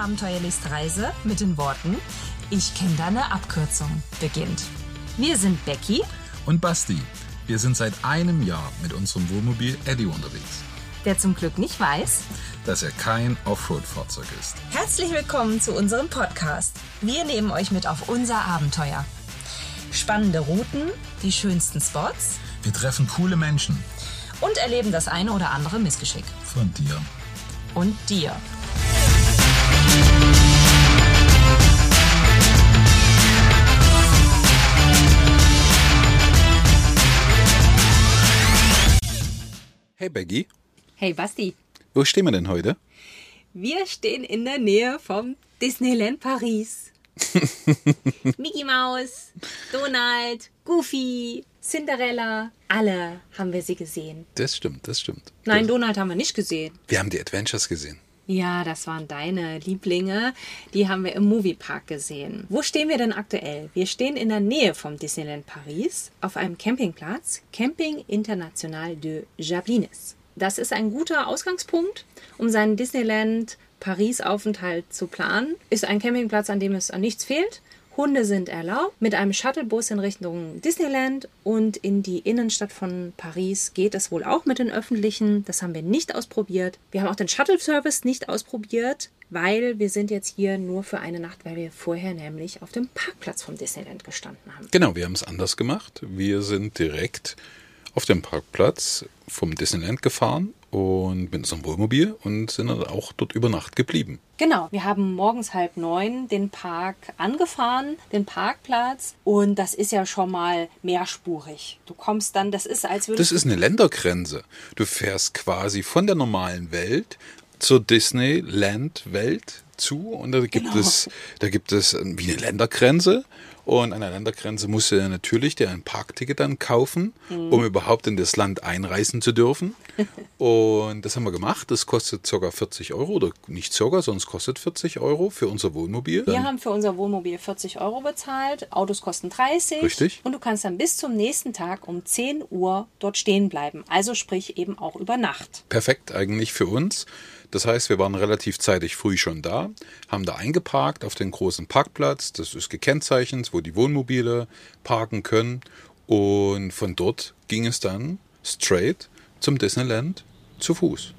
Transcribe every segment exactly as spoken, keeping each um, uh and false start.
abenteuerlichste Reise mit den Worten Ich kenne da eine Abkürzung beginnt. Wir sind Becky und Basti. Wir sind seit einem Jahr mit unserem Wohnmobil Eddie unterwegs, der zum Glück nicht weiß, dass er kein Offroad-Fahrzeug ist. Herzlich willkommen zu unserem Podcast. Wir nehmen euch mit auf unser Abenteuer. Spannende Routen, die schönsten Spots. Wir treffen coole Menschen. Und erleben das eine oder andere Missgeschick. Von dir. Und dir. Hey Becky. Hey Basti. Wo stehen wir denn heute? Wir stehen in der Nähe vom Disneyland Paris. Mickey Mouse, Donald, Goofy, Cinderella, alle haben wir sie gesehen. Das stimmt, das stimmt. Nein, das Donald haben wir nicht gesehen. Wir haben die Adventures gesehen. Ja, das waren deine Lieblinge. Die haben wir im Moviepark gesehen. Wo stehen wir denn aktuell? Wir stehen in der Nähe vom Disneyland Paris auf einem Campingplatz, Camping International de Jablines. Das ist ein guter Ausgangspunkt, um seinen Disneyland Paris-Aufenthalt zu planen. Ist ein Campingplatz, an dem es an nichts fehlt. Hunde sind erlaubt. Mit einem Shuttlebus in Richtung Disneyland und in die Innenstadt von Paris geht es wohl auch mit den Öffentlichen. Das haben wir nicht ausprobiert. Wir haben auch den Shuttle-Service nicht ausprobiert, weil wir sind jetzt hier nur für eine Nacht, weil wir vorher nämlich auf dem Parkplatz vom Disneyland gestanden haben. Genau, wir haben es anders gemacht. Wir sind direkt auf dem Parkplatz vom Disneyland gefahren und mit unserem Wohnmobil und sind dann auch dort über Nacht geblieben. Genau, wir haben morgens halb neun den Park angefahren, den Parkplatz, und das ist ja schon mal mehrspurig. Du kommst dann, das ist als würdest Das ist eine Ländergrenze. Du fährst quasi von der normalen Welt zur Disneyland-Welt zu und da gibt Genau. es, da gibt es wie eine Ländergrenze. Und an der Ländergrenze musst du natürlich dir ein Parkticket dann kaufen, mhm. um überhaupt in das Land einreisen zu dürfen. Und das haben wir gemacht. Das kostet ca. vierzig Euro oder nicht sogar, sondern es kostet vierzig Euro für unser Wohnmobil. Wir haben für unser Wohnmobil vierzig Euro bezahlt, Autos kosten dreißig. Richtig. Und du kannst dann bis zum nächsten Tag um zehn Uhr dort stehen bleiben. Also sprich eben auch über Nacht. Perfekt eigentlich für uns. Das heißt, wir waren relativ zeitig früh schon da, haben da eingeparkt auf den großen Parkplatz. Das ist gekennzeichnet, wo die Wohnmobile parken können. Und von dort ging es dann straight zum Disneyland zu Fuß.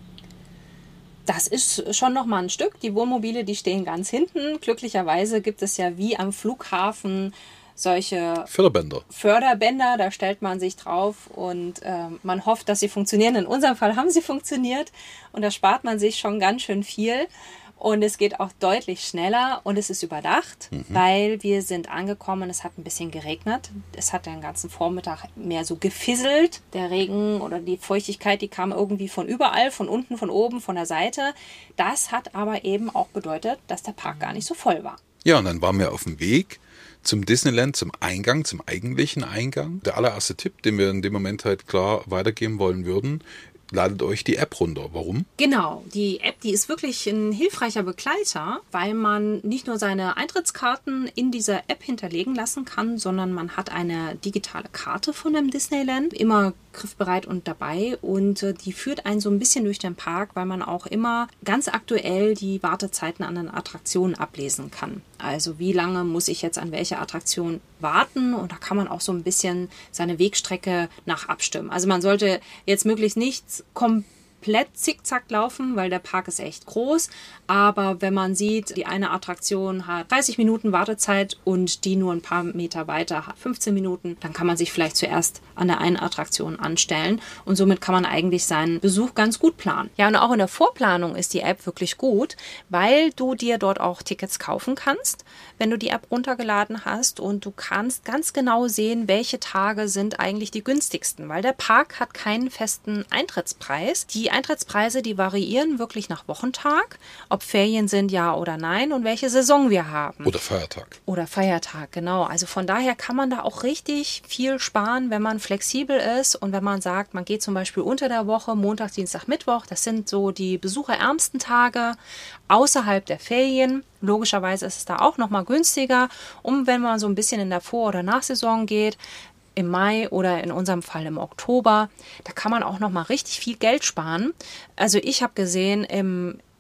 Das ist schon noch mal ein Stück. Die Wohnmobile, die stehen ganz hinten. Glücklicherweise gibt es ja wie am Flughafen solche Förderbänder. Förderbänder, da stellt man sich drauf und äh, man hofft, dass sie funktionieren. In unserem Fall haben sie funktioniert und da spart man sich schon ganz schön viel und es geht auch deutlich schneller und es ist überdacht, mhm. weil wir sind angekommen, es hat ein bisschen geregnet. Es hat den ganzen Vormittag mehr so gefisselt. Der Regen oder die Feuchtigkeit, die kam irgendwie von überall, von unten, von oben, von der Seite. Das hat aber eben auch bedeutet, dass der Park gar nicht so voll war. Ja, und dann waren wir auf dem Weg zum Disneyland, zum Eingang, zum eigentlichen Eingang. Der allererste Tipp, den wir in dem Moment halt klar weitergeben wollen würden, ladet euch die App runter. Warum? Genau, die App, die ist wirklich ein hilfreicher Begleiter, weil man nicht nur seine Eintrittskarten in dieser App hinterlegen lassen kann, sondern man hat eine digitale Karte von dem Disneyland, immer griffbereit und dabei, und äh, die führt einen so ein bisschen durch den Park, weil man auch immer ganz aktuell die Wartezeiten an den Attraktionen ablesen kann. Also wie lange muss ich jetzt an welche Attraktion warten, und da kann man auch so ein bisschen seine Wegstrecke nach abstimmen. Also man sollte jetzt möglichst nichts komplett zickzack laufen, weil der Park ist echt groß. Aber wenn man sieht, die eine Attraktion hat dreißig Minuten Wartezeit und die nur ein paar Meter weiter hat fünfzehn Minuten, dann kann man sich vielleicht zuerst an der einen Attraktion anstellen. Und somit kann man eigentlich seinen Besuch ganz gut planen. Ja, und auch in der Vorplanung ist die App wirklich gut, weil du dir dort auch Tickets kaufen kannst, wenn du die App runtergeladen hast. Und du kannst ganz genau sehen, welche Tage sind eigentlich die günstigsten, weil der Park hat keinen festen Eintrittspreis. Die Eintrittspreise, die variieren wirklich nach Wochentag, ob Ferien sind, ja oder nein, und welche Saison wir haben. Oder Feiertag. Oder Feiertag, genau. Also von daher kann man da auch richtig viel sparen, wenn man flexibel ist und wenn man sagt, man geht zum Beispiel unter der Woche, Montag, Dienstag, Mittwoch, das sind so die besucherärmsten Tage außerhalb der Ferien. Logischerweise ist es da auch nochmal günstiger, um wenn man so ein bisschen in der Vor- oder Nachsaison geht, im Mai oder in unserem Fall im Oktober, da kann man auch noch mal richtig viel Geld sparen. Also ich habe gesehen, im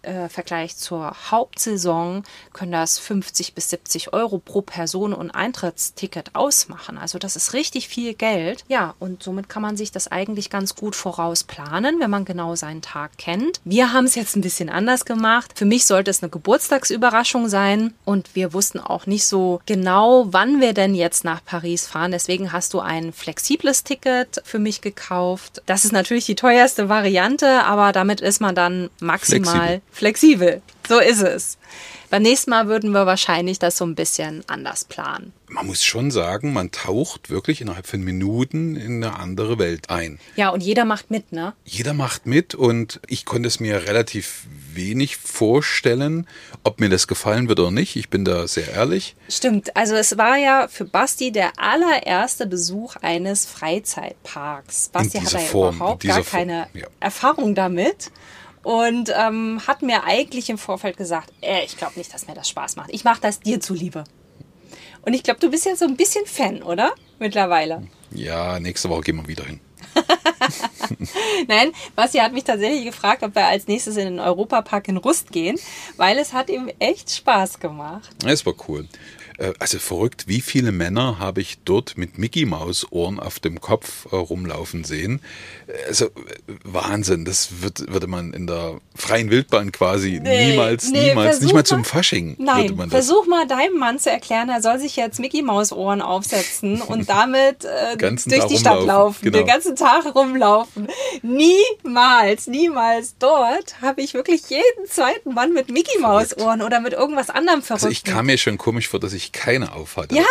äh, Vergleich zur Hauptsaison können das fünfzig bis siebzig Euro pro Person und Eintrittsticket ausmachen. Also das ist richtig viel Geld. Ja, und somit kann man sich das eigentlich ganz gut vorausplanen, wenn man genau seinen Tag kennt. Wir haben es jetzt ein bisschen anders gemacht. Für mich sollte es eine Geburtstagsüberraschung sein und wir wussten auch nicht so genau, wann wir denn jetzt nach Paris fahren. Deswegen hast du ein flexibles Ticket für mich gekauft. Das ist natürlich die teuerste Variante, aber damit ist man dann maximal flexibel. flexibel. So ist es. Beim nächsten Mal würden wir wahrscheinlich das so ein bisschen anders planen. Man muss schon sagen, man taucht wirklich innerhalb von Minuten in eine andere Welt ein. Ja, und jeder macht mit, ne? Jeder macht mit und ich konnte es mir relativ wenig vorstellen, ob mir das gefallen wird oder nicht. Ich bin da sehr ehrlich. Stimmt, also es war ja für Basti der allererste Besuch eines Freizeitparks. Basti hat ja Form, überhaupt gar Form, keine ja. Erfahrung damit. Und ähm, hat mir eigentlich im Vorfeld gesagt, äh, ich glaube nicht, dass mir das Spaß macht. Ich mache das dir zuliebe. Und ich glaube, du bist ja so ein bisschen Fan, oder? Mittlerweile. Ja, nächste Woche gehen wir wieder hin. Nein, Basti hat mich tatsächlich gefragt, ob wir als nächstes in den Europapark in Rust gehen, weil es hat ihm echt Spaß gemacht. Es war cool. Also verrückt, wie viele Männer habe ich dort mit Mickey-Maus-Ohren auf dem Kopf äh, rumlaufen sehen. Also Wahnsinn, das wird, würde man in der freien Wildbahn quasi nee, niemals, nee, niemals, nicht mal, mal zum Fasching. Nein, würde man das. Versuch mal deinem Mann zu erklären, er soll sich jetzt Mickey-Maus-Ohren aufsetzen und damit äh, durch die Tag Stadt rumlaufen. laufen, Genau. den ganzen Tag rumlaufen. Niemals, niemals dort habe ich wirklich jeden zweiten Mann mit Mickey-Maus-Ohren oder mit irgendwas anderem Verrückten. Also ich kam mir schon komisch vor, dass ich keine aufhatte. Ja,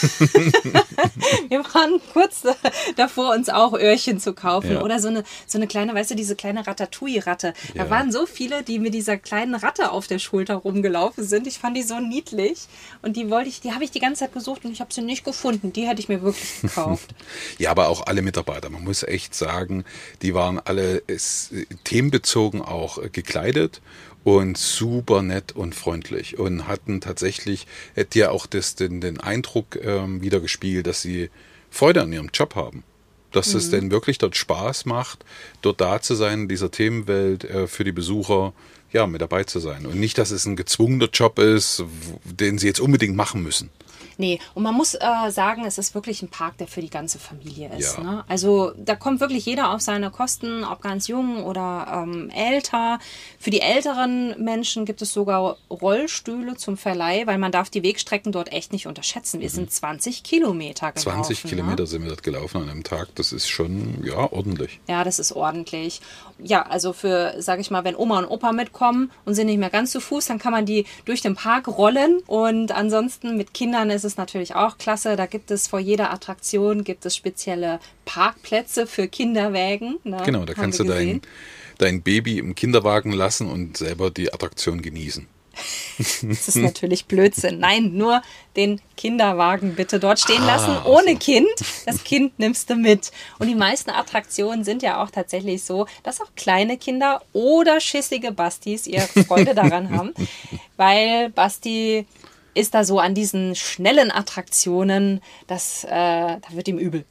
wir waren kurz davor, uns auch Öhrchen zu kaufen. Ja. Oder so eine, so eine kleine, weißt du, diese kleine Ratatouille-Ratte. Da Ja. waren so viele, die mit dieser kleinen Ratte auf der Schulter rumgelaufen sind. Ich fand die so niedlich. Und die wollte ich, die habe ich die ganze Zeit gesucht und ich habe sie nicht gefunden. Die hätte ich mir wirklich gekauft. Ja, aber auch alle Mitarbeiter, man muss echt sagen, die waren alle es, themenbezogen auch äh, gekleidet und super nett und freundlich und hatten tatsächlich, hätte ja auch das, den, den Eindruck ähm, wieder gespiegelt, dass sie Freude an ihrem Job haben. Dass mhm. es denn wirklich dort Spaß macht, dort da zu sein, in dieser Themenwelt äh, für die Besucher, ja, mit dabei zu sein. Und nicht, dass es ein gezwungener Job ist, den sie jetzt unbedingt machen müssen. Nee, und man muss äh, sagen, es ist wirklich ein Park, der für die ganze Familie ist. Ja. Ne? Also da kommt wirklich jeder auf seine Kosten, ob ganz jung oder ähm, älter. Für die älteren Menschen gibt es sogar Rollstühle zum Verleih, weil man darf die Wegstrecken dort echt nicht unterschätzen. Wir mhm. sind zwanzig Kilometer gelaufen. zwanzig Kilometer ne? sind wir dort gelaufen an einem Tag. Das ist schon, ja, ordentlich. Ja, das ist ordentlich. Ja, also für, sage ich mal, wenn Oma und Opa mitkommen und sind nicht mehr ganz zu Fuß, dann kann man die durch den Park rollen. Und ansonsten mit Kindern ist es natürlich auch klasse. Da gibt es vor jeder Attraktion gibt es spezielle Parkplätze für Kinderwägen. Ne? Genau, da kannst du dein, dein Baby im Kinderwagen lassen und selber die Attraktion genießen. Das ist natürlich Blödsinn. Nein, nur den Kinderwagen bitte dort stehen lassen, ah, ohne so. Kind. Das Kind nimmst du mit. Und die meisten Attraktionen sind ja auch tatsächlich so, dass auch kleine Kinder oder schissige Bastis ihre Freude daran haben, weil Basti ist da so an diesen schnellen Attraktionen, das, äh, da wird ihm übel.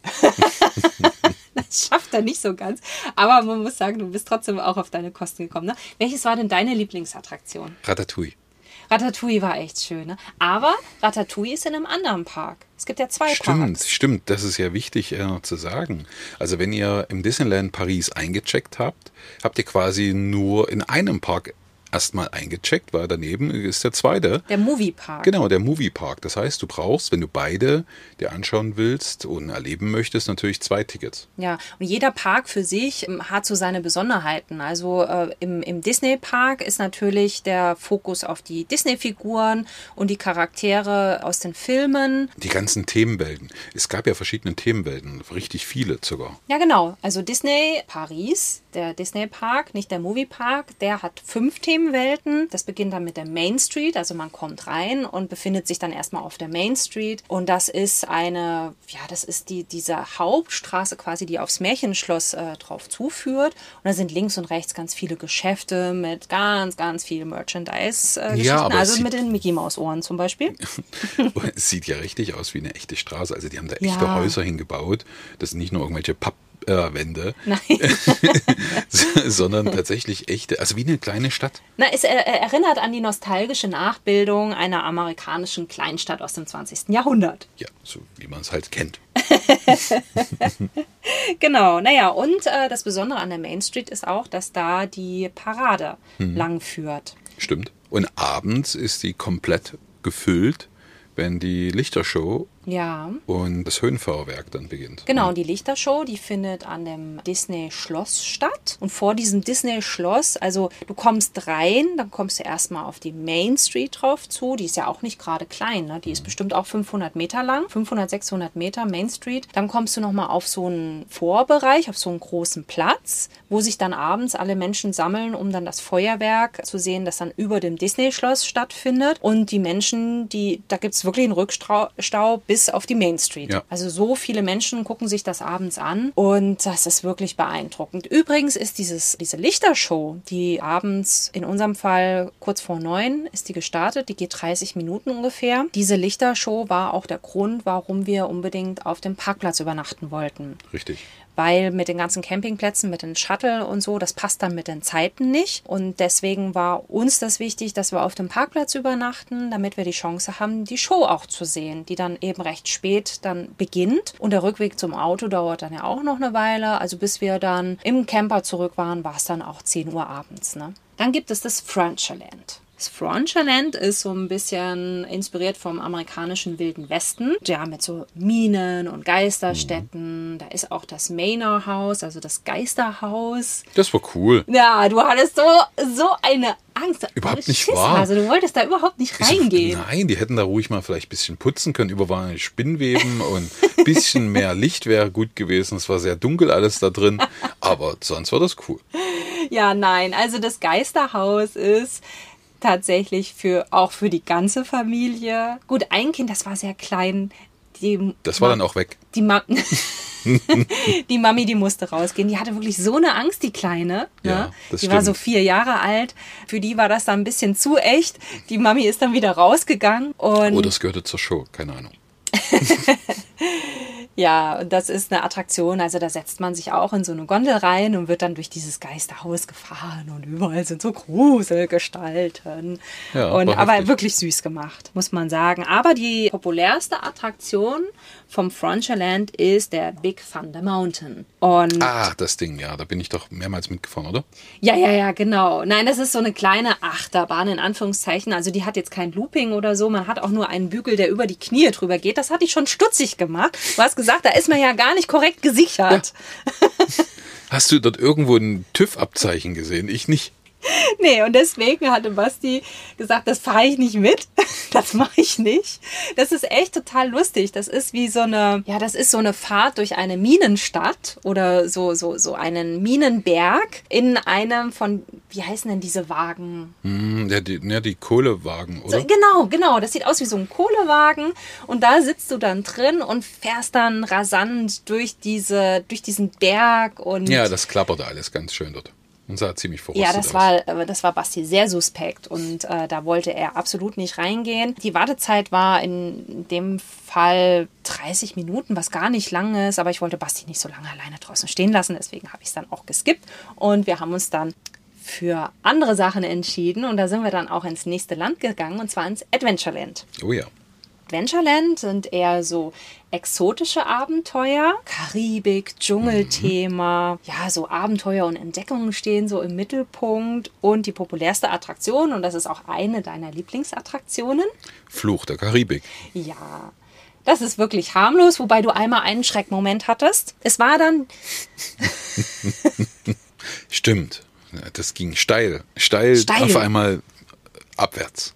Das schafft er nicht so ganz. Aber man muss sagen, du bist trotzdem auch auf deine Kosten gekommen. Ne? Welches war denn deine Lieblingsattraktion? Ratatouille. Ratatouille war echt schön. Ne? Aber Ratatouille ist in einem anderen Park. Es gibt ja zwei Stimmt, Parks. stimmt. Das ist ja wichtig äh, noch zu sagen. Also wenn ihr im Disneyland Paris eingecheckt habt, habt ihr quasi nur in einem Park erstmal eingecheckt, weil daneben ist der zweite. Der Moviepark. Genau, der Moviepark. Das heißt, du brauchst, wenn du beide dir anschauen willst und erleben möchtest, natürlich zwei Tickets. Ja, und jeder Park für sich hat so seine Besonderheiten. Also äh, im, im Disney-Park ist natürlich der Fokus auf die Disney-Figuren und die Charaktere aus den Filmen. Die ganzen Themenwelten. Es gab ja verschiedene Themenwelten, richtig viele sogar. Ja, genau. Also Disney Paris, der Disney-Park, nicht der Moviepark, der hat fünf Themenwelten. Das beginnt dann mit der Main Street, also man kommt rein und befindet sich dann erstmal auf der Main Street. Und das ist eine, ja, das ist die, diese Hauptstraße quasi, die aufs Märchenschloss äh, drauf zuführt. Und da sind links und rechts ganz viele Geschäfte mit ganz, ganz viel Merchandise-Geschichten. Äh, Ja, aber also es mit den Mickey-Maus-Ohren zum Beispiel. Es sieht ja richtig aus wie eine echte Straße. Also die haben da echte Ja. Häuser hingebaut. Das sind nicht nur irgendwelche Papp äh, Wände, Nein. sondern tatsächlich echte, also wie eine kleine Stadt. Na, es er, er erinnert an die nostalgische Nachbildung einer amerikanischen Kleinstadt aus dem zwanzigsten Jahrhundert. Ja, so wie man es halt kennt. Genau, naja, und äh, das Besondere an der Main Street ist auch, dass da die Parade Hm. lang führt. Stimmt. Und abends ist die komplett gefüllt, wenn die Lichtershow Ja. und das Höhenfeuerwerk dann beginnt. Genau, und die Lichtershow, die findet an dem Disney-Schloss statt. Und vor diesem Disney-Schloss, also du kommst rein, dann kommst du erstmal auf die Main Street drauf zu. Die ist ja auch nicht gerade klein, ne? Die ist bestimmt auch fünfhundert Meter lang, fünfhundert, sechshundert Meter Main Street. Dann kommst du nochmal auf so einen Vorbereich, auf so einen großen Platz, wo sich dann abends alle Menschen sammeln, um dann das Feuerwerk zu sehen, das dann über dem Disney-Schloss stattfindet. Und die Menschen, die, da gibt es wirklich einen Rückstau bis auf die Main Street. Ja. Also so viele Menschen gucken sich das abends an und das ist wirklich beeindruckend. Übrigens ist dieses, diese Lichtershow, die abends, in unserem Fall kurz vor neun, ist die gestartet. Die geht dreißig Minuten ungefähr. Diese Lichtershow war auch der Grund, warum wir unbedingt auf dem Parkplatz übernachten wollten. Richtig. Weil mit den ganzen Campingplätzen, mit den Shuttle und so, das passt dann mit den Zeiten nicht. Und deswegen war uns das wichtig, dass wir auf dem Parkplatz übernachten, damit wir die Chance haben, die Show auch zu sehen, die dann eben recht spät dann beginnt. Und der Rückweg zum Auto dauert dann ja auch noch eine Weile. Also bis wir dann im Camper zurück waren, war es dann auch zehn Uhr abends. Ne? Dann gibt es das Frontierland. Das Frontierland ist so ein bisschen inspiriert vom amerikanischen Wilden Westen. Ja, mit so Minen und Geisterstädten. Mhm. Da ist auch das Manor House, also das Geisterhaus. Das war cool. Ja, du hattest so, so eine Angst. Überhaupt nicht Schiss, wahr. Also du wolltest da überhaupt nicht reingehen. So, nein, die hätten da ruhig mal vielleicht ein bisschen putzen können. Überall Spinnweben und ein bisschen mehr Licht wäre gut gewesen. Es war sehr dunkel alles da drin. Aber sonst war das cool. Ja, nein. Also das Geisterhaus ist tatsächlich für auch für die ganze Familie. Gut, ein Kind, das war sehr klein. Die das war Ma- dann auch weg. Die, Ma- die Mami, die musste rausgehen. Die hatte wirklich so eine Angst, die Kleine. Ne? Ja, das die stimmt. war so vier Jahre alt. Für die war das dann ein bisschen zu echt. Die Mami ist dann wieder rausgegangen. Und Oh, das gehörte zur Show, keine Ahnung. ja, das ist eine Attraktion, also da setzt man sich auch in so eine Gondel rein und wird dann durch dieses Geisterhaus gefahren und überall sind so Gruselgestalten. Ja, und, war aber heftig. wirklich süß gemacht, muss man sagen. Aber die populärste Attraktion vom Frontierland ist der Big Thunder Mountain. Und Ah, das Ding, ja, da bin ich doch mehrmals mitgefahren, oder? ja, ja, ja, genau. Nein, das ist so eine kleine Achterbahn in Anführungszeichen. Also die hat jetzt kein Looping oder so. Man hat auch nur einen Bügel, der über die Knie drüber geht. Das hatte ich schon stutzig gemacht. Du hast gesagt, da ist man ja gar nicht korrekt gesichert. Ja. Hast du dort irgendwo ein TÜV-Abzeichen gesehen? Ich nicht. Nee, und deswegen hatte Basti gesagt, das fahre ich nicht mit. Das mache ich nicht. Das ist echt total lustig. Das ist wie so eine, ja, das ist so eine Fahrt durch eine Minenstadt oder so, so, so einen Minenberg in einem von, wie heißen denn diese Wagen? Hm, ja, die, ja, die Kohlewagen, oder? So, genau, genau. Das sieht aus wie so ein Kohlewagen. Und da sitzt du dann drin und fährst dann rasant durch diese, durch diesen Berg und Ja, das klapperte alles ganz schön dort. Und sah ziemlich verrostet Ja, das aus. war, äh, das war Basti sehr suspekt und äh, da wollte er absolut nicht reingehen. Die Wartezeit war in dem Fall dreißig Minuten, was gar nicht lang ist, aber ich wollte Basti nicht so lange alleine draußen stehen lassen, deswegen habe ich es dann auch geskippt und wir haben uns dann für andere Sachen entschieden und da sind wir dann auch ins nächste Land gegangen und zwar ins Adventureland. Oh ja. Adventureland sind eher so exotische Abenteuer. Karibik, Dschungelthema. Mhm. Ja, so Abenteuer und Entdeckungen stehen so im Mittelpunkt. Und die populärste Attraktion, und das ist auch eine deiner Lieblingsattraktionen. Fluch der Karibik. Ja, das ist wirklich harmlos, wobei du einmal einen Schreckmoment hattest. Es war dann... Stimmt. Das ging steil. Steil, Steil. auf einmal abwärts.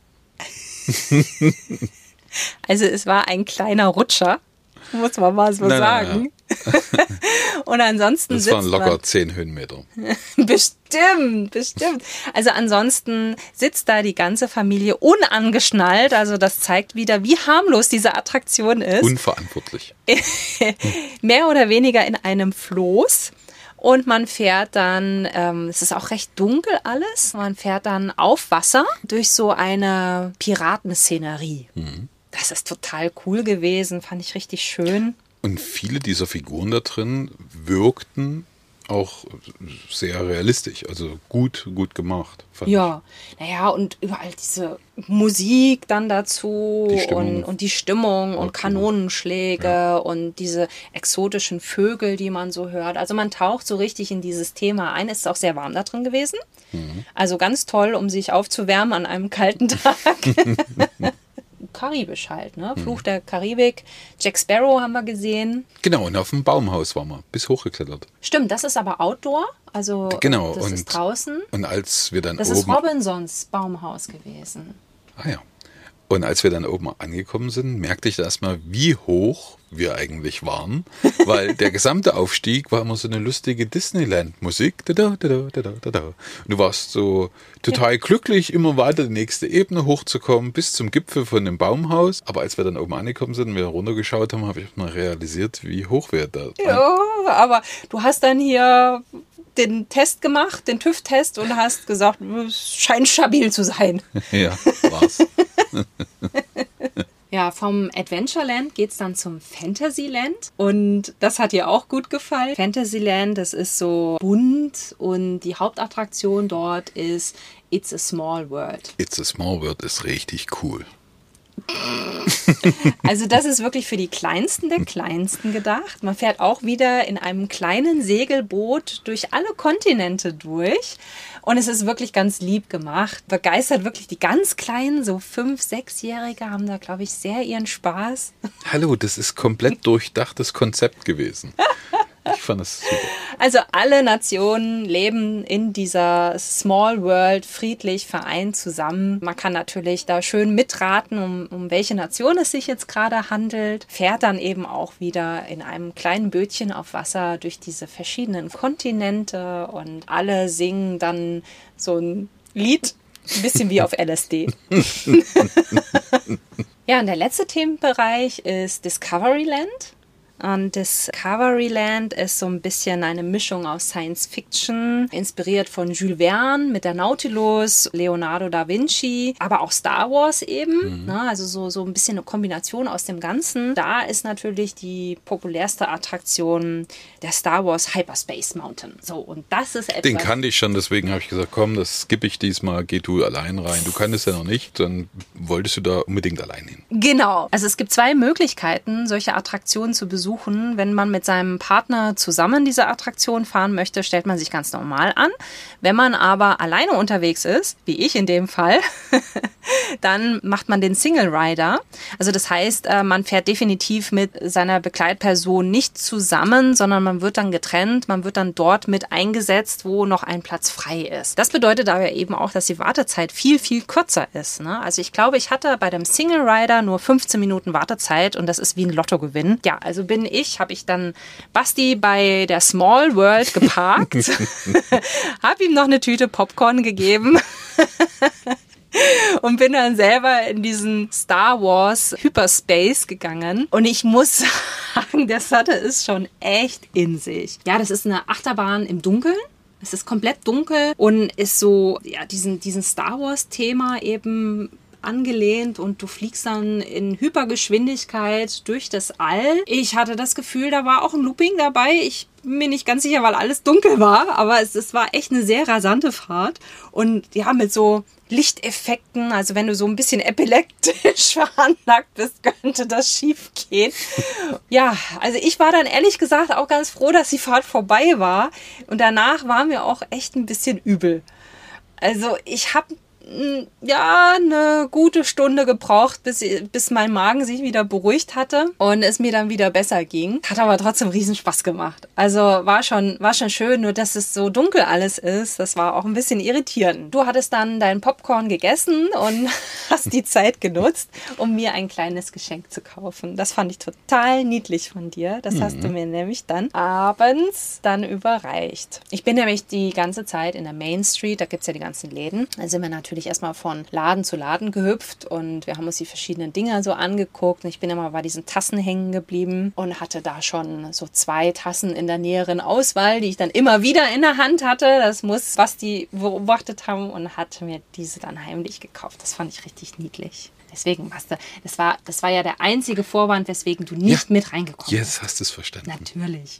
Also es war ein kleiner Rutscher, muss man mal so Nein, sagen. nein, Und ansonsten Das sitzt waren locker man, zehn Höhenmeter. bestimmt, bestimmt. Also ansonsten sitzt da die ganze Familie unangeschnallt. Also das zeigt wieder, wie harmlos diese Attraktion ist. Unverantwortlich. Mehr oder weniger in einem Floß. Und man fährt dann, ähm, es ist auch recht dunkel alles, man fährt dann auf Wasser durch so eine Piratenszenerie. Mhm. Das ist total cool gewesen, fand ich richtig schön. Und viele dieser Figuren da drin wirkten auch sehr realistisch, also gut, gut gemacht. Fand ja, naja, und überall diese Musik dann dazu Die Stimmung. und, und die Stimmung und Okay. Kanonenschläge Ja. und diese exotischen Vögel, die man so hört. Also man taucht so richtig in dieses Thema ein. Es ist auch sehr warm da drin gewesen. Mhm. Also ganz toll, um sich aufzuwärmen an einem kalten Tag. Karibisch halt, ne? Fluch der Karibik. Jack Sparrow haben wir gesehen. ich. Genau, und auf dem Baumhaus waren wir, bis hochgeklettert. Stimmt, das ist aber Outdoor. Also Genau, das und- ist draußen. Und als wir dann Das oben... ist Robinsons Baumhaus gewesen. Ah ja. Und als wir dann oben angekommen sind, merkte ich erstmal, wie hoch wir eigentlich waren, weil der gesamte Aufstieg war immer so eine lustige Disneyland-Musik. Da, da, da, da, da, da, da. Und du warst so total glücklich, immer weiter die nächste Ebene hochzukommen, bis zum Gipfel von dem Baumhaus. Aber als wir dann oben angekommen sind und wir runtergeschaut haben, habe ich mal realisiert, wie hoch wir da waren. Ja, aber du hast dann hier den Test gemacht, den TÜV-Test und hast gesagt, es scheint stabil zu sein. Ja, war's. Ja, vom Adventureland geht's dann zum Fantasyland und das hat dir auch gut gefallen. Fantasyland, das ist so bunt und die Hauptattraktion dort ist It's a Small World. It's a Small World ist richtig cool. Also das ist wirklich für die Kleinsten der Kleinsten gedacht. Man fährt auch wieder in einem kleinen Segelboot durch alle Kontinente durch. Und es ist wirklich ganz lieb gemacht. Begeistert wirklich die ganz Kleinen, so fünf-, sechsjährige haben da, glaube ich, sehr ihren Spaß. Hallo, das ist komplett durchdachtes Konzept gewesen. Ich fand das super. Also alle Nationen leben in dieser Small World friedlich vereint zusammen. Man kann natürlich da schön mitraten, um, um welche Nation es sich jetzt gerade handelt. Fährt dann eben auch wieder in einem kleinen Bötchen auf Wasser durch diese verschiedenen Kontinente und alle singen dann so ein Lied, ein bisschen wie auf L S D. Ja, und der letzte Themenbereich ist Discoveryland. Und Discoveryland ist so ein bisschen eine Mischung aus Science Fiction, inspiriert von Jules Verne mit der Nautilus, Leonardo da Vinci, aber auch Star Wars eben. Mhm. Ne? Also so, so ein bisschen eine Kombination aus dem Ganzen. Da ist natürlich die populärste Attraktion der Star Wars Hyperspace Mountain. So, und das ist etwas... Den kannte ich schon, deswegen habe ich gesagt, komm, das skippe ich diesmal, geh du allein rein. Du kanntest ja noch nicht, dann wolltest du da unbedingt allein hin. Genau. Also es gibt zwei Möglichkeiten, solche Attraktionen zu besuchen. Wenn man mit seinem Partner zusammen diese Attraktion fahren möchte, stellt man sich ganz normal an. Wenn man aber alleine unterwegs ist, wie ich in dem Fall, dann macht man den Single Rider. Also das heißt, man fährt definitiv mit seiner Begleitperson nicht zusammen, sondern man wird dann getrennt, man wird dann dort mit eingesetzt, wo noch ein Platz frei ist. Das bedeutet aber eben auch, dass die Wartezeit viel, viel kürzer ist. Ne? Also ich glaube, ich hatte bei dem Single Rider nur fünfzehn Minuten Wartezeit und das ist wie ein Lottogewinn. Ja, also bin ich, habe ich dann Basti bei der Small World geparkt, habe ihm noch eine Tüte Popcorn gegeben und bin dann selber in diesen Star Wars Hyperspace gegangen. Und ich muss sagen, das hatte es schon echt in sich. Ja, das ist eine Achterbahn im Dunkeln. Es ist komplett dunkel und ist so, ja, diesen, diesen Star Wars Thema eben angelehnt und du fliegst dann in Hypergeschwindigkeit durch das All. Ich hatte das Gefühl, da war auch ein Looping dabei. Ich bin mir nicht ganz sicher, weil alles dunkel war, aber es, es war echt eine sehr rasante Fahrt und ja, mit so Lichteffekten, also wenn du so ein bisschen epileptisch veranlagt bist, könnte das schief gehen. Ja, also ich war dann ehrlich gesagt auch ganz froh, dass die Fahrt vorbei war und danach war mir auch echt ein bisschen übel. Also ich habe ja, eine gute Stunde gebraucht, bis, bis mein Magen sich wieder beruhigt hatte und es mir dann wieder besser ging. Hat aber trotzdem riesen Spaß gemacht. Also war schon, war schon schön, nur dass es so dunkel alles ist, das war auch ein bisschen irritierend. Du hattest dann dein Popcorn gegessen und hast die Zeit genutzt, um mir ein kleines Geschenk zu kaufen. Das fand ich total niedlich von dir. Das mhm. hast du mir nämlich dann abends dann überreicht. Ich bin nämlich die ganze Zeit in der Main Street, da gibt es ja die ganzen Läden. Da sind wir natürlich natürlich erstmal von Laden zu Laden gehüpft und wir haben uns die verschiedenen Dinger so angeguckt. Und ich bin immer bei diesen Tassen hängen geblieben und hatte da schon so zwei Tassen in der näheren Auswahl, die ich dann immer wieder in der Hand hatte. Das muss, was die beobachtet haben, und hatte mir diese dann heimlich gekauft. Das fand ich richtig niedlich. Deswegen, Basta, das war, das war ja der einzige Vorwand, weswegen du nicht ja, mit reingekommen bist. Jetzt hast du es verstanden. Natürlich.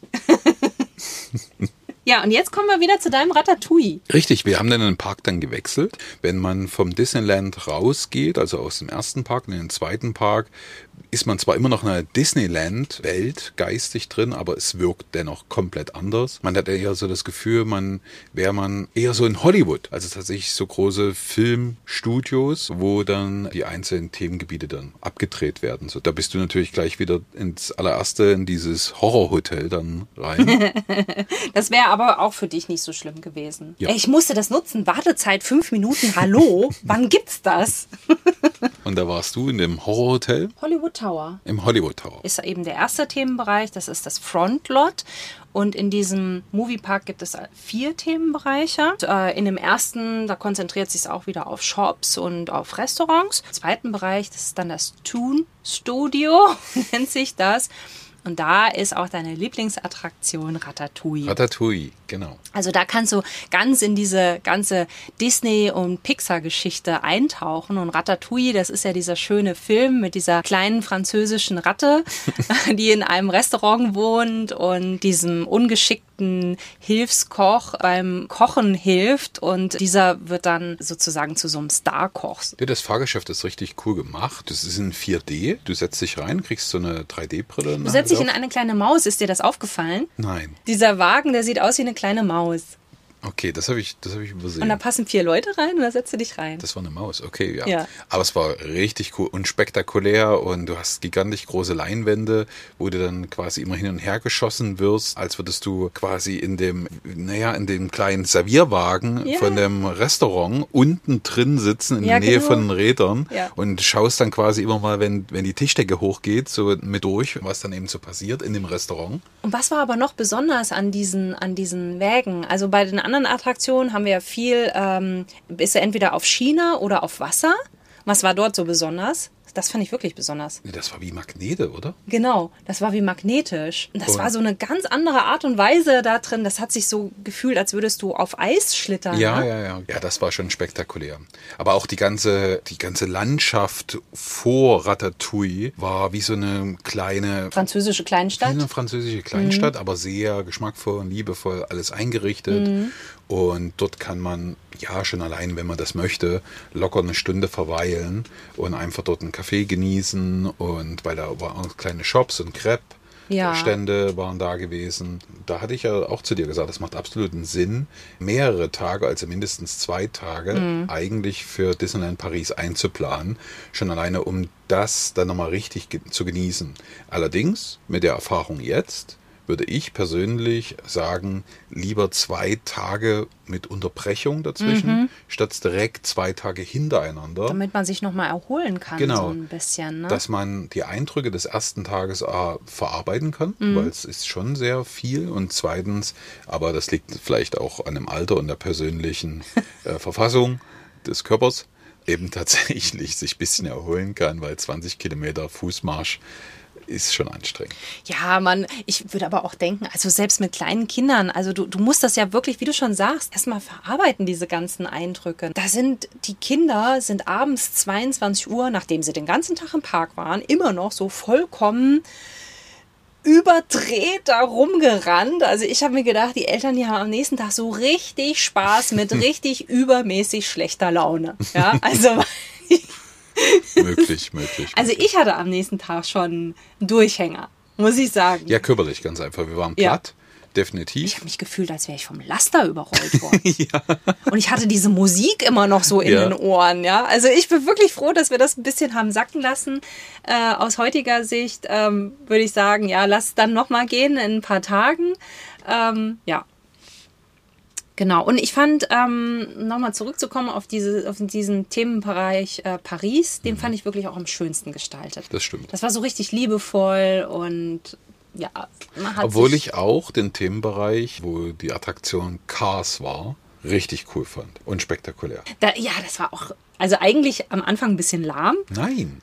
Ja, und jetzt kommen wir wieder zu deinem Ratatouille. Richtig, wir haben dann den Park dann gewechselt. Wenn man vom Disneyland rausgeht, also aus dem ersten Park in den zweiten Park, ist man zwar immer noch in einer Disneyland-Welt geistig drin, aber es wirkt dennoch komplett anders. Man hat eher so das Gefühl, man wäre man eher so in Hollywood. Also tatsächlich so große Filmstudios, wo dann die einzelnen Themengebiete dann abgedreht werden. So, da bist du natürlich gleich wieder ins allererste, in dieses Horrorhotel dann rein. Das wäre aber auch für dich nicht so schlimm gewesen. Ja. Ey, ich musste das nutzen. Wartezeit fünf Minuten. Hallo? Wann gibt's das? Und da warst du in dem Horrorhotel? Hollywood Tower. Im Hollywood Tower. Ist eben der erste Themenbereich. Das ist das Frontlot. Und in diesem Moviepark gibt es vier Themenbereiche. In dem ersten, da konzentriert sich es auch wieder auf Shops und auf Restaurants. Im zweiten Bereich, das ist dann das Toon Studio, nennt sich das. Und da ist auch deine Lieblingsattraktion Ratatouille. Ratatouille, genau. Also da kannst du ganz in diese ganze Disney- und Pixar-Geschichte eintauchen. Und Ratatouille, das ist ja dieser schöne Film mit dieser kleinen französischen Ratte, die in einem Restaurant wohnt und diesem ungeschickten Hilfskoch beim Kochen hilft. Und dieser wird dann sozusagen zu so einem Star-Koch. Ja, das Fahrgeschäft ist richtig cool gemacht. Das ist in vier D. Du setzt dich rein, kriegst so eine drei D-Brille. Du setzt dich in eine kleine Maus. Ist dir das aufgefallen? Nein. Dieser Wagen, der sieht aus wie eine kleine Maus. Okay, das habe ich, das hab ich übersehen. Und da passen vier Leute rein und da setzt du dich rein. Das war eine Maus, okay, ja. ja. Aber es war richtig cool und spektakulär und du hast gigantisch große Leinwände, wo du dann quasi immer hin und her geschossen wirst, als würdest du quasi in dem, naja, in dem kleinen Servierwagen ja. von dem Restaurant unten drin sitzen, in ja, der Nähe genau. von den Rädern ja. und schaust dann quasi immer mal, wenn, wenn die Tischdecke hochgeht, so mit durch, was dann eben so passiert in dem Restaurant. Und was war aber noch besonders an diesen, an diesen Wägen? Also bei den anderen Attraktionen haben wir ja viel, ähm, ist ja entweder auf Schiene oder auf Wasser. Was war dort so besonders? Das fand ich wirklich besonders. Das war wie Magnete, oder? Genau, das war wie magnetisch. Und das und war so eine ganz andere Art und Weise da drin. Das hat sich so gefühlt, als würdest du auf Eis schlittern. Ja, ne? ja, ja. Ja, das war schon spektakulär. Aber auch die ganze, die ganze Landschaft vor Ratatouille war wie so eine kleine... Französische Kleinstadt. Eine französische Kleinstadt, mhm. aber sehr geschmackvoll und liebevoll alles eingerichtet. Mhm. Und dort kann man, ja, schon allein, wenn man das möchte, locker eine Stunde verweilen und einfach dort einen Kaffee genießen. Und weil da waren auch kleine Shops und Crepe-Stände ja. waren da gewesen. Da hatte ich ja auch zu dir gesagt, das macht absoluten Sinn, mehrere Tage, also mindestens zwei Tage, mhm. eigentlich für Disneyland Paris einzuplanen. Schon alleine, um das dann nochmal richtig ge- zu genießen. Allerdings, mit der Erfahrung jetzt, würde ich persönlich sagen, lieber zwei Tage mit Unterbrechung dazwischen, mhm. statt direkt zwei Tage hintereinander. Damit man sich nochmal erholen kann, genau, so ein bisschen. Ne? Dass man die Eindrücke des ersten Tages äh, verarbeiten kann, mhm. weil es ist schon sehr viel. Und zweitens, aber das liegt vielleicht auch an dem Alter und der persönlichen äh, Verfassung des Körpers, eben tatsächlich sich ein bisschen erholen kann, weil zwanzig Kilometer Fußmarsch ist schon anstrengend. Ja, man, ich würde aber auch denken, also selbst mit kleinen Kindern, also du, du musst das ja wirklich, wie du schon sagst, erstmal verarbeiten, diese ganzen Eindrücke. Da sind, die Kinder sind abends zweiundzwanzig Uhr, nachdem sie den ganzen Tag im Park waren, immer noch so vollkommen überdreht da rumgerannt. Also ich habe mir gedacht, die Eltern, die haben am nächsten Tag so richtig Spaß mit richtig übermäßig schlechter Laune. Ja, also möglich, möglich. Also möglich. Ich hatte am nächsten Tag schon einen Durchhänger, muss ich sagen. Ja, körperlich ganz einfach. Wir waren platt, ja. definitiv. Ich habe mich gefühlt, als wäre ich vom Laster überrollt worden. ja. Und ich hatte diese Musik immer noch so in ja. den Ohren. Ja, also ich bin wirklich froh, dass wir das ein bisschen haben sacken lassen. Äh, aus heutiger Sicht ähm, würde ich sagen, ja, lass dann nochmal gehen in ein paar Tagen. Ähm, ja. Genau, und ich fand, ähm, nochmal zurückzukommen auf, diese, auf diesen Themenbereich äh, Paris, den mhm. fand ich wirklich auch am schönsten gestaltet. Das stimmt. Das war so richtig liebevoll und ja. Man hat Obwohl ich auch den Themenbereich, wo die Attraktion Cars war, richtig cool fand und spektakulär. Da, ja, das war auch, also eigentlich am Anfang ein bisschen lahm. Nein.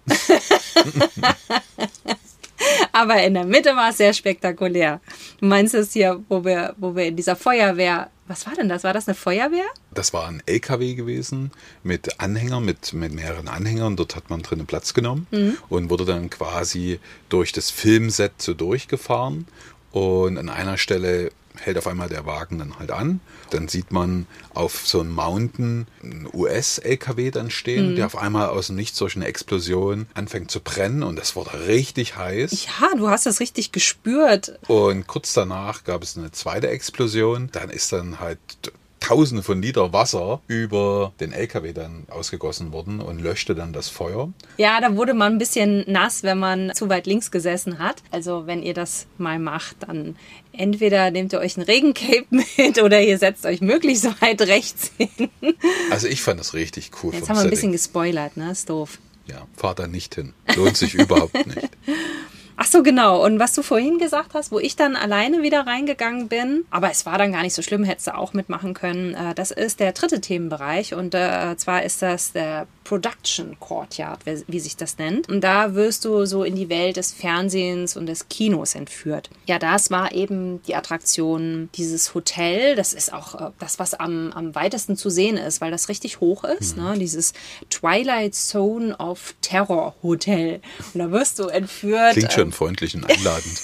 Aber in der Mitte war es sehr spektakulär. Du meinst es hier, wo wir, wo wir in dieser Feuerwehr, was war denn das? War das eine Feuerwehr? Das war ein L K W gewesen mit Anhängern, mit, mit mehreren Anhängern. Dort hat man drinnen Platz genommen mhm. und wurde dann quasi durch das Filmset so durchgefahren. Und an einer Stelle hält auf einmal der Wagen dann halt an. Dann sieht man auf so einem Mountain einen U S-L K W dann stehen, mhm. der auf einmal aus dem Nichts durch eine Explosion anfängt zu brennen. Und das wurde richtig heiß. Ja, du hast das richtig gespürt. Und kurz danach gab es eine zweite Explosion. Dann ist dann halt Tausende von Liter Wasser über den L K W dann ausgegossen worden und löschte dann das Feuer. Ja, da wurde man ein bisschen nass, wenn man zu weit links gesessen hat. Also wenn ihr das mal macht, dann entweder nehmt ihr euch ein Regencape mit oder ihr setzt euch möglichst weit rechts hin. Also ich fand das richtig cool. Jetzt haben wir ein bisschen gespoilert, ne? Ist doof. Ja, fahrt da nicht hin. Lohnt sich überhaupt nicht. Ach so, genau. Und was du vorhin gesagt hast, wo ich dann alleine wieder reingegangen bin, aber es war dann gar nicht so schlimm, hättest du auch mitmachen können, das ist der dritte Themenbereich und äh, zwar ist das der Production Courtyard, wie sich das nennt. Und da wirst du so in die Welt des Fernsehens und des Kinos entführt. Ja, das war eben die Attraktion, dieses Hotel. Das ist auch das, was am, am weitesten zu sehen ist, weil das richtig hoch ist. Mhm. Ne? Dieses Twilight Zone of Terror Hotel. Und da wirst du entführt. Klingt schon freundlich und einladend.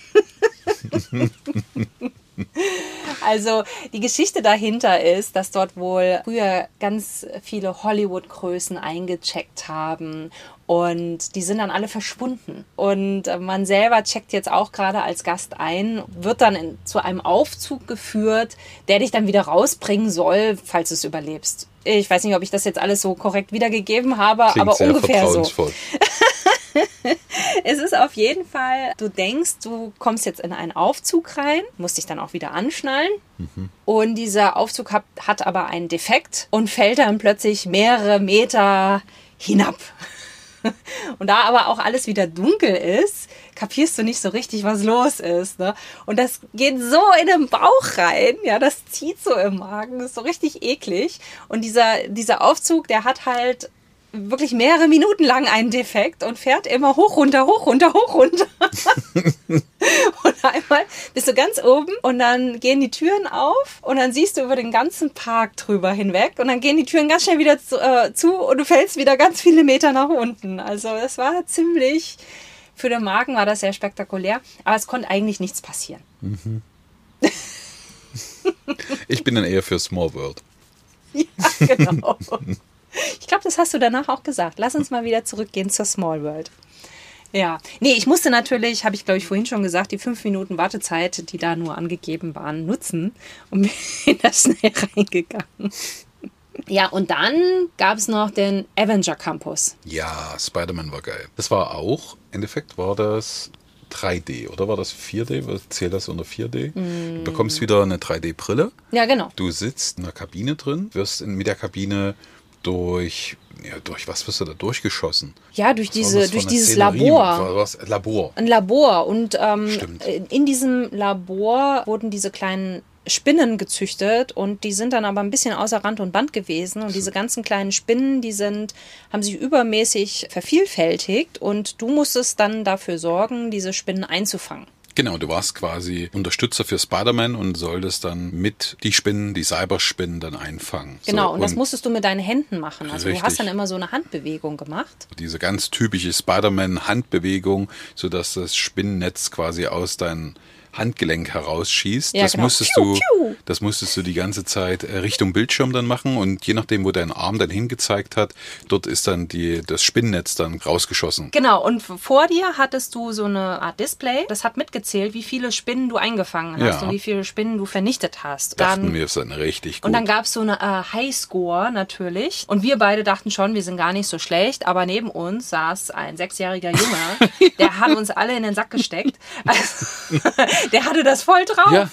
Also die Geschichte dahinter ist, dass dort wohl früher ganz viele Hollywood-Größen eingecheckt haben und die sind dann alle verschwunden. Und man selber checkt jetzt auch gerade als Gast ein, wird dann in, zu einem Aufzug geführt, der dich dann wieder rausbringen soll, falls du es überlebst. Ich weiß nicht, ob ich das jetzt alles so korrekt wiedergegeben habe, Klingt aber sehr ungefähr vertrauensvoll. so. Es ist auf jeden Fall, du denkst, du kommst jetzt in einen Aufzug rein, musst dich dann auch wieder anschnallen. Mhm. Und dieser Aufzug hat, hat aber einen Defekt und fällt dann plötzlich mehrere Meter hinab. Und da aber auch alles wieder dunkel ist, kapierst du nicht so richtig, was los ist. Ne? Und das geht so in den Bauch rein, ja, das zieht so im Magen, das ist so richtig eklig. Und dieser, dieser Aufzug, der hat halt wirklich mehrere Minuten lang einen Defekt und fährt immer hoch, runter, hoch, runter, hoch, runter. Und einmal bist du ganz oben und dann gehen die Türen auf und dann siehst du über den ganzen Park drüber hinweg und dann gehen die Türen ganz schnell wieder zu, äh, zu und du fällst wieder ganz viele Meter nach unten. Also das war ziemlich, für den Magen war das sehr spektakulär, aber es konnte eigentlich nichts passieren. Mhm. Ich bin dann eher für Small World. Ja, genau. Ich glaube, das hast du danach auch gesagt. Lass uns mal wieder zurückgehen zur Small World. Ja, nee, ich musste natürlich, habe ich glaube ich vorhin schon gesagt, die fünf Minuten Wartezeit, die da nur angegeben waren, nutzen und bin da schnell reingegangen. Ja, und dann gab es noch den Avenger Campus. Ja, Spider-Man war geil. Das war auch, im Endeffekt war das drei D, oder war das vier D? Was zählt das unter vier D? Mm. Du bekommst wieder eine drei D-Brille. Ja, genau. Du sitzt in einer Kabine drin, wirst in, mit der Kabine durch, ja, durch was wirst du da durchgeschossen? Ja, durch, diese, durch dieses Szenerie? Labor. War was? Labor. Ein Labor. Und ähm, in diesem Labor wurden diese kleinen Spinnen gezüchtet und die sind dann aber ein bisschen außer Rand und Band gewesen und diese ganzen kleinen Spinnen, die sind, haben sich übermäßig vervielfältigt und du musstest dann dafür sorgen, diese Spinnen einzufangen. Genau, du warst quasi Unterstützer für Spider-Man und solltest dann mit die Spinnen, die Cyberspinnen dann einfangen. Genau, so, und, und das musstest du mit deinen Händen machen. Also richtig. Du hast dann immer so eine Handbewegung gemacht. Diese ganz typische Spider-Man-Handbewegung, sodass das Spinnennetz quasi aus deinen Handgelenk herausschießt. Ja, das, genau. musstest piu, du, piu. das musstest du die ganze Zeit Richtung Bildschirm dann machen und je nachdem, wo dein Arm dann hingezeigt hat, dort ist dann die, das Spinnennetz dann rausgeschossen. Genau, und vor dir hattest du so eine Art Display, das hat mitgezählt, wie viele Spinnen du eingefangen hast ja. und wie viele Spinnen du vernichtet hast. Dachten dann, wir, es ist dann richtig gut. Und dann gab es so eine äh, Highscore natürlich und wir beide dachten schon, wir sind gar nicht so schlecht, aber neben uns saß ein sechsjähriger Junge, der hat uns alle in den Sack gesteckt. Also, der hatte das voll drauf. Ja.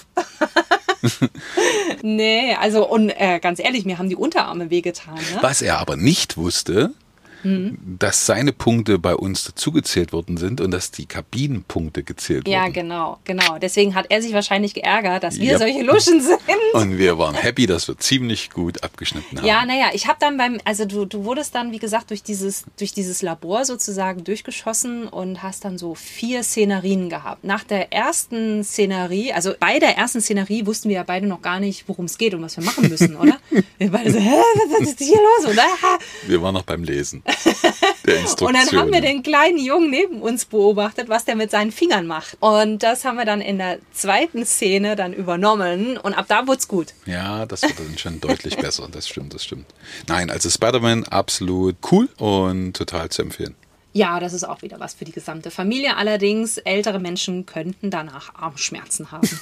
Nee, also und äh, ganz ehrlich, mir haben die Unterarme wehgetan. Ne? Was er aber nicht wusste, mhm. dass seine Punkte bei uns dazugezählt worden sind und dass die Kabinenpunkte gezählt ja, wurden. Ja, genau, genau. Deswegen hat er sich wahrscheinlich geärgert, dass wir Yep. solche Luschen sind. Und wir waren happy, dass wir ziemlich gut abgeschnitten haben. Ja, naja, ich habe dann beim, also du, du wurdest dann, wie gesagt, durch dieses, durch dieses Labor sozusagen durchgeschossen und hast dann so vier Szenerien gehabt. Nach der ersten Szenerie, also bei der ersten Szenerie wussten wir ja beide noch gar nicht, worum es geht und was wir machen müssen, oder? Wir beide so, hä, was ist hier los, oder? Wir waren noch beim Lesen der Instruktion. Und dann haben wir den kleinen Jungen neben uns beobachtet, was der mit seinen Fingern macht. Und das haben wir dann in der zweiten Szene dann übernommen und ab da wurde es gut. Ja, das wird dann schon deutlich besser. Das stimmt, das stimmt. Nein, also Spider-Man absolut cool und total zu empfehlen. Ja, das ist auch wieder was für die gesamte Familie. Allerdings, ältere Menschen könnten danach Armschmerzen haben.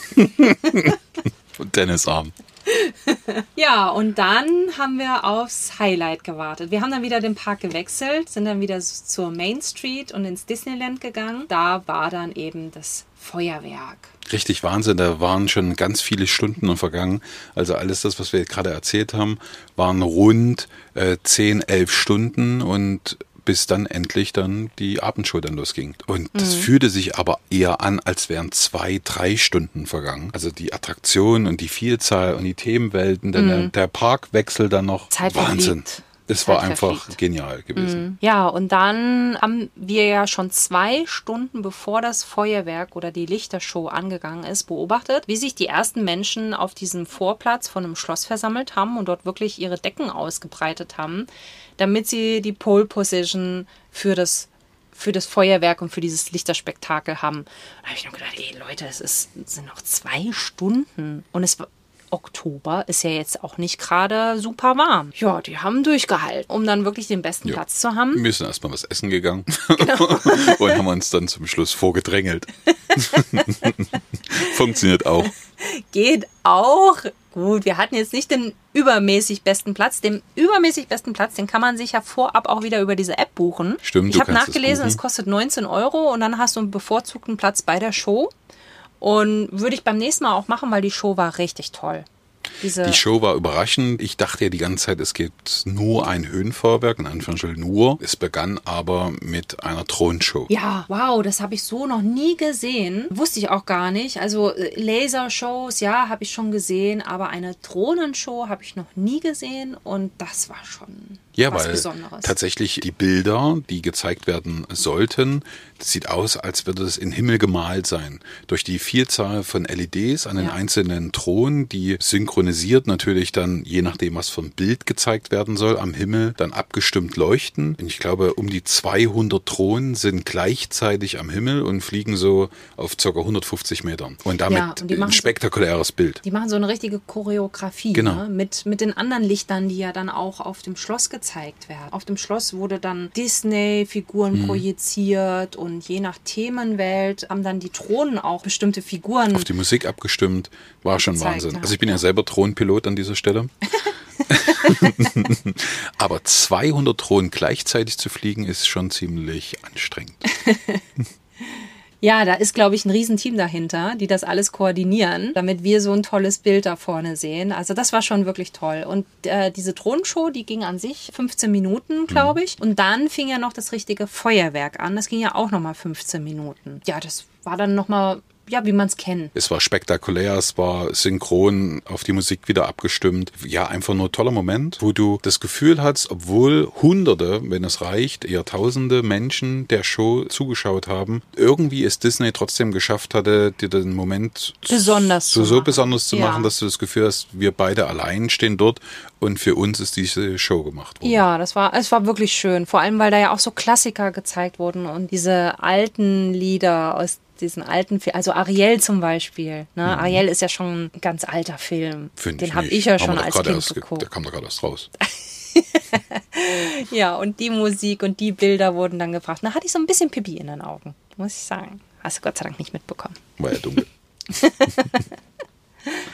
Und Tennisarm. Ja, und dann haben wir aufs Highlight gewartet. Wir haben dann wieder den Park gewechselt, sind dann wieder zur Main Street und ins Disneyland gegangen. Da war dann eben das Feuerwerk. Richtig Wahnsinn, da waren schon ganz viele Stunden vergangen. Also alles das, was wir gerade erzählt haben, waren rund äh, zehn, elf Stunden und bis dann endlich dann die Abendshow dann losging. Und das mhm. fühlte sich aber eher an, als wären zwei, drei Stunden vergangen. Also die Attraktion und die Vielzahl und die Themenwelten, dann mhm. der, der Parkwechsel dann noch. Zeit Wahnsinn. Verfliegt. Es war einfach verfliegt. Genial gewesen. Ja, und dann haben wir ja schon zwei Stunden bevor das Feuerwerk oder die Lichtershow angegangen ist, beobachtet, wie sich die ersten Menschen auf diesem Vorplatz von einem Schloss versammelt haben und dort wirklich ihre Decken ausgebreitet haben, damit sie die Pole Position für das für das Feuerwerk und für dieses Lichterspektakel haben. Da habe ich noch gedacht, ey Leute, es, ist, es sind noch zwei Stunden und es war Oktober ist ja jetzt auch nicht gerade super warm. Ja, die haben durchgehalten, um dann wirklich den besten ja. Platz zu haben. Wir sind erstmal was essen gegangen genau. und haben uns dann zum Schluss vorgedrängelt. Funktioniert auch. Geht auch. Gut, wir hatten jetzt nicht den übermäßig besten Platz. Den übermäßig besten Platz, den kann man sich ja vorab auch wieder über diese App buchen. Stimmt, ich habe nachgelesen, es kostet neunzehn Euro und dann hast du einen bevorzugten Platz bei der Show. Und würde ich beim nächsten Mal auch machen, weil die Show war richtig toll. Diese die Show war überraschend. Ich dachte ja die ganze Zeit, es gibt nur ein Höhenfeuerwerk, in Anführungsstrichen nur. Es begann aber mit einer Thronenshow. Ja, wow, das habe ich so noch nie gesehen. Wusste ich auch gar nicht. Also Lasershows, ja, habe ich schon gesehen, aber eine Thronenshow habe ich noch nie gesehen und das war schon ja, was weil Besonderes. Tatsächlich die Bilder, die gezeigt werden sollten, das sieht aus, als würde es in Himmel gemalt sein. Durch die Vielzahl von L E Ds an den ja. einzelnen Thronen, die synchronisiert natürlich dann, je nachdem, was vom Bild gezeigt werden soll, am Himmel dann abgestimmt leuchten. Und ich glaube, um die zweihundert Thronen sind gleichzeitig am Himmel und fliegen so auf ca. hundertfünfzig Metern. Und damit ja, und ein spektakuläres so, Bild. Die machen so eine richtige Choreografie, genau. ne? mit, mit den anderen Lichtern, die ja dann auch auf dem Schloss gezeigt werden. Auf dem Schloss wurde dann Disney-Figuren mhm. projiziert und je nach Themenwelt haben dann die Thronen auch bestimmte Figuren auf die Musik abgestimmt. War schon gezeigt, Wahnsinn. Ja. Also ich bin ja selber Thronpilot an dieser Stelle. Aber zweihundert Thronen gleichzeitig zu fliegen, ist schon ziemlich anstrengend. Ja, da ist, glaube ich, ein Riesenteam dahinter, die das alles koordinieren, damit wir so ein tolles Bild da vorne sehen. Also das war schon wirklich toll. Und äh, diese Thronenshow, die ging an sich fünfzehn Minuten, glaube ich. Und dann fing ja noch das richtige Feuerwerk an. Das ging ja auch nochmal fünfzehn Minuten. Ja, das war dann nochmal... Ja, wie man es kennt. Es war spektakulär, es war synchron auf die Musik wieder abgestimmt. Ja, einfach nur ein toller Moment, wo du das Gefühl hast, obwohl Hunderte, wenn es reicht, eher Tausende Menschen der Show zugeschaut haben, irgendwie es Disney trotzdem geschafft hatte, dir den Moment besonders so, zu so machen. besonders zu ja. machen, dass du das Gefühl hast, wir beide allein stehen dort und für uns ist diese Show gemacht worden. Ja, das war, es war wirklich schön. Vor allem, weil da ja auch so Klassiker gezeigt wurden und diese alten Lieder aus diesen alten Film, also Ariel zum Beispiel. Ne? Mhm. Ariel ist ja schon ein ganz alter Film. Find Den habe ich ja schon als Kind erst, geguckt. Der kam doch gerade erst raus. Ja, und die Musik und die Bilder wurden dann gebracht. Da hatte ich so ein bisschen Pipi in den Augen, muss ich sagen. Hast du Gott sei Dank nicht mitbekommen. War ja dunkel.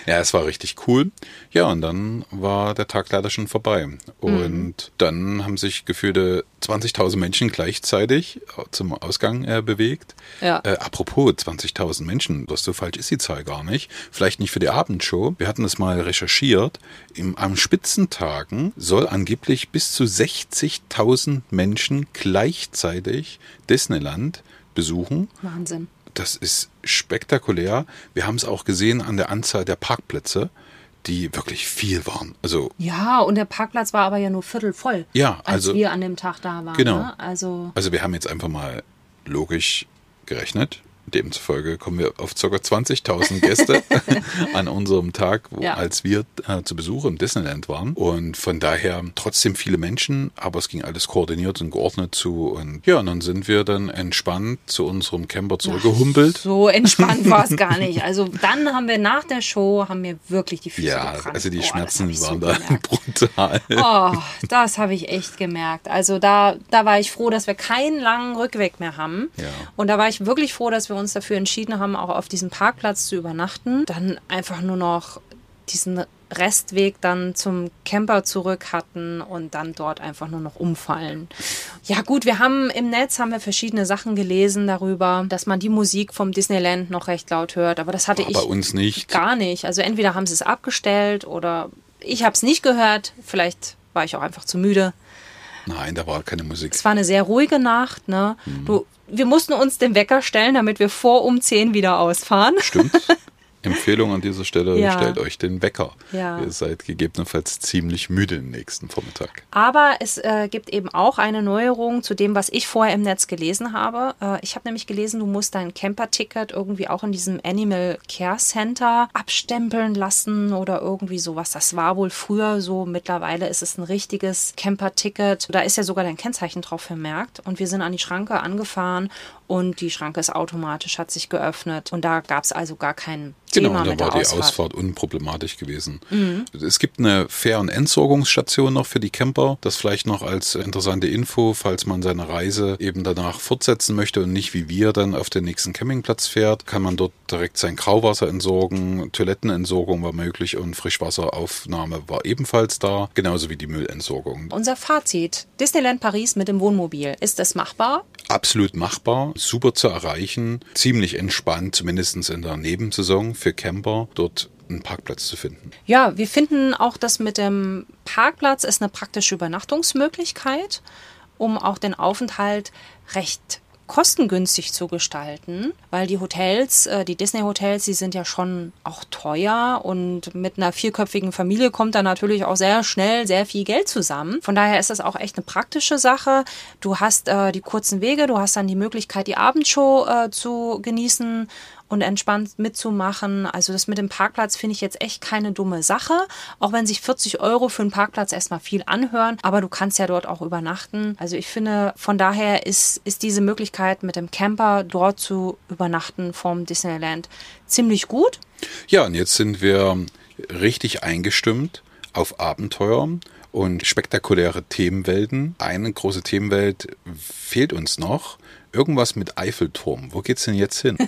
Ja, es war richtig cool. Ja, und dann war der Tag leider schon vorbei. Und mhm. dann haben sich gefühlte zwanzigtausend Menschen gleichzeitig zum Ausgang äh, bewegt. Ja. Äh, apropos zwanzigtausend Menschen, das so falsch ist die Zahl gar nicht. Vielleicht nicht für die Abendshow. Wir hatten das mal recherchiert. Im, am Spitzentagen soll angeblich bis zu sechzigtausend Menschen gleichzeitig Disneyland besuchen. Wahnsinn. Das ist spektakulär. Wir haben es auch gesehen an der Anzahl der Parkplätze, die wirklich viel waren. Also ja, und der Parkplatz war aber ja nur viertelvoll, ja, als also, wir an dem Tag da waren. Genau. Ne? Also, also wir haben jetzt einfach mal logisch gerechnet. Demzufolge kommen wir auf ca. zwanzigtausend Gäste an unserem Tag, wo, ja. als wir äh, zu Besuch im Disneyland waren. Und von daher trotzdem viele Menschen, aber es ging alles koordiniert und geordnet zu. Und ja, und dann sind wir dann entspannt zu unserem Camper zurückgehumpelt. Ach, so entspannt war es gar nicht. Also dann haben wir nach der Show, haben wir wirklich die Füße Ja, gebrannt. also die oh, Schmerzen waren so da brutal. Oh, das habe ich echt gemerkt. Also da, da war ich froh, dass wir keinen langen Rückweg mehr haben. Ja. Und da war ich wirklich froh, dass wir uns dafür entschieden haben, auch auf diesem Parkplatz zu übernachten. Dann einfach nur noch diesen Restweg dann zum Camper zurück hatten und dann dort einfach nur noch umfallen. Ja gut, wir haben im Netz haben wir verschiedene Sachen gelesen darüber, dass man die Musik vom Disneyland noch recht laut hört, aber das hatte War ich bei uns nicht. Gar nicht. Also entweder haben sie es abgestellt oder ich habe es nicht gehört. Vielleicht war ich auch einfach zu müde. Nein, da war keine Musik. Es war eine sehr ruhige Nacht. Ne? Mhm. Du, wir mussten uns den Wecker stellen, damit wir vor um zehn wieder ausfahren. Stimmt. Empfehlung an dieser Stelle, ja. stellt euch den Wecker. Ja. Ihr seid gegebenenfalls ziemlich müde im nächsten Vormittag. Aber es äh, gibt eben auch eine Neuerung zu dem, was ich vorher im Netz gelesen habe. Äh, ich habe nämlich gelesen, du musst dein Camper-Ticket irgendwie auch in diesem Animal Care Center abstempeln lassen oder irgendwie sowas. Das war wohl früher so. Mittlerweile ist es ein richtiges Camper-Ticket. Da ist ja sogar dein Kennzeichen drauf vermerkt. Und wir sind an die Schranke angefahren und die Schranke ist automatisch, hat sich geöffnet. Und da gab es also gar keinen Genau, Thema da mit war der die Ausfahrt. Ausfahrt unproblematisch gewesen. Mhm. Es gibt eine Fähr- und Entsorgungsstation noch für die Camper. Das vielleicht noch als interessante Info, falls man seine Reise eben danach fortsetzen möchte und nicht wie wir dann auf den nächsten Campingplatz fährt, kann man dort direkt sein Grauwasser entsorgen. Toilettenentsorgung war möglich und Frischwasseraufnahme war ebenfalls da, genauso wie die Müllentsorgung. Unser Fazit: Disneyland Paris mit dem Wohnmobil. Ist es machbar? Absolut machbar, super zu erreichen, ziemlich entspannt, zumindest in der Nebensaison für Camper, dort einen Parkplatz zu finden. Ja, wir finden auch, dass mit dem Parkplatz ist eine praktische Übernachtungsmöglichkeit, um auch den Aufenthalt recht kostengünstig zu gestalten, weil die Hotels, die Disney-Hotels, die sind ja schon auch teuer und mit einer vierköpfigen Familie kommt da natürlich auch sehr schnell sehr viel Geld zusammen. Von daher ist das auch echt eine praktische Sache. Du hast äh, die kurzen Wege, du hast dann die Möglichkeit, die Abendshow äh, zu genießen und entspannt mitzumachen. Also das mit dem Parkplatz finde ich jetzt echt keine dumme Sache, auch wenn sich vierzig Euro für einen Parkplatz erstmal viel anhören, aber du kannst ja dort auch übernachten. Also ich finde, von daher ist, ist diese Möglichkeit mit dem Camper dort zu übernachten vom Disneyland ziemlich gut. Ja, und jetzt sind wir richtig eingestimmt auf Abenteuer und spektakuläre Themenwelten. Eine große Themenwelt fehlt uns noch. Irgendwas mit Eiffelturm. Wo geht's denn jetzt hin?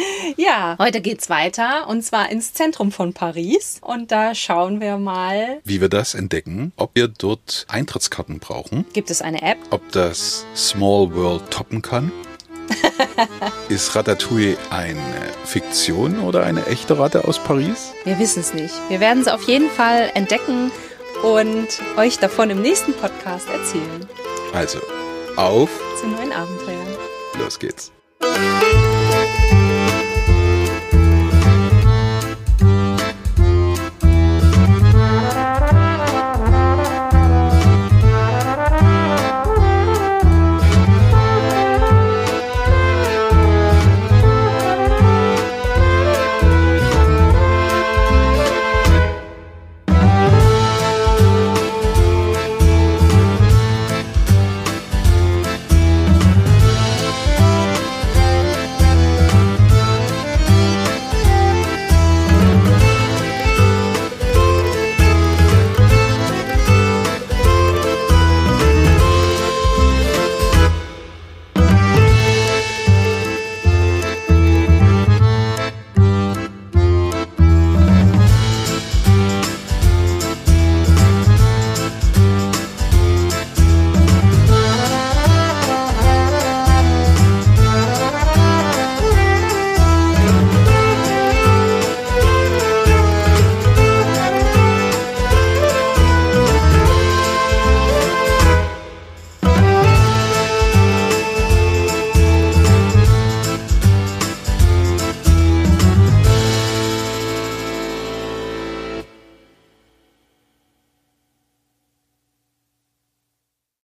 Ja, heute geht's weiter und zwar ins Zentrum von Paris. Und da schauen wir mal, wie wir das entdecken, ob wir dort Eintrittskarten brauchen. Gibt es eine App? Ob das Small World toppen kann. Ist Ratatouille eine Fiktion oder eine echte Ratte aus Paris? Wir wissen es nicht. Wir werden es auf jeden Fall entdecken und euch davon im nächsten Podcast erzählen. Also, auf zu neuen Abenteuern. Los geht's.